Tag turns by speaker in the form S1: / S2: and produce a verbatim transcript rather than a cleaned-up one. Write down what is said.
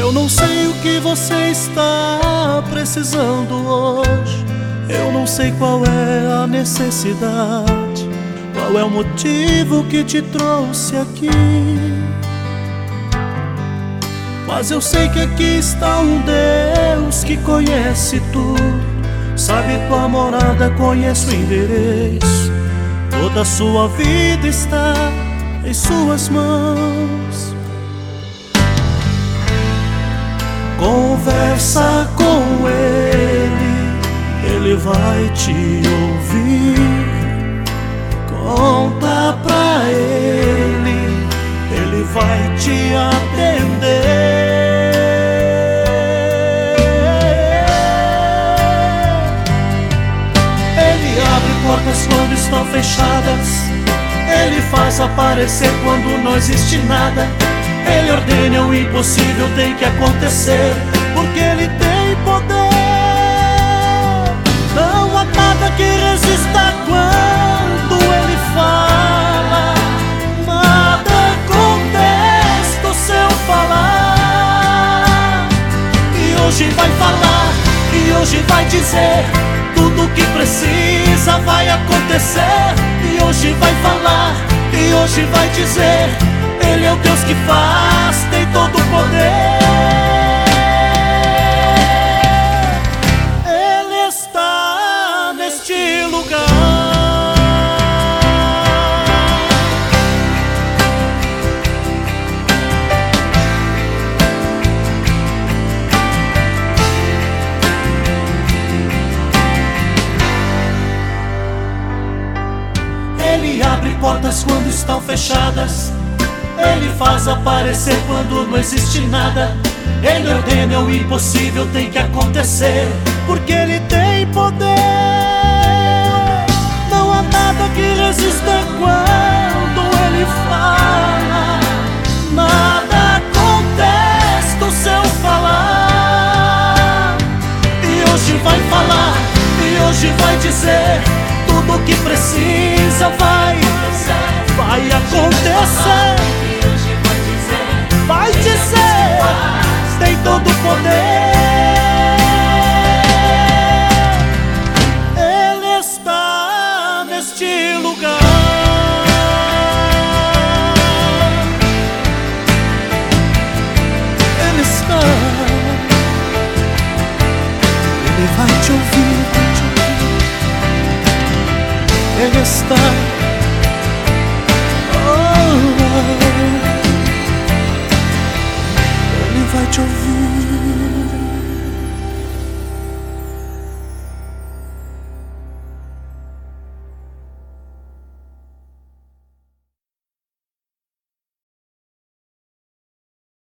S1: Eu não sei o que você está precisando hoje. Eu não sei qual é a necessidade, qual é o motivo que te trouxe aqui. Mas eu sei que aqui está um Deus que conhece tudo, sabe tua morada, conhece o endereço. Toda a sua vida está em suas mãos. Conversa com Ele, Ele vai te ouvir. Conta pra Ele, Ele vai te atender. Ele abre portas quando estão fechadas, Ele faz aparecer quando não existe nada. Ele ordena o impossível, tem que acontecer, porque Ele tem poder. Não há nada que resista quando Ele fala. Nada contesta o seu falar. E hoje vai falar, e hoje vai dizer tudo o que precisa vai acontecer. E hoje vai falar, e hoje vai dizer Ele é o Deus que faz, tem todo o poder. Ele está neste lugar. Ele abre portas quando estão fechadas, Ele faz aparecer quando não existe nada. Ele ordena o impossível, tem que acontecer, porque Ele tem poder. Não há nada que resista quando Ele fala. Nada contesta o seu falar. E hoje vai falar, e hoje vai dizer tudo o que precisa vai, vai acontecer. Vai dizer, tem todo o poder. Ele está neste lugar.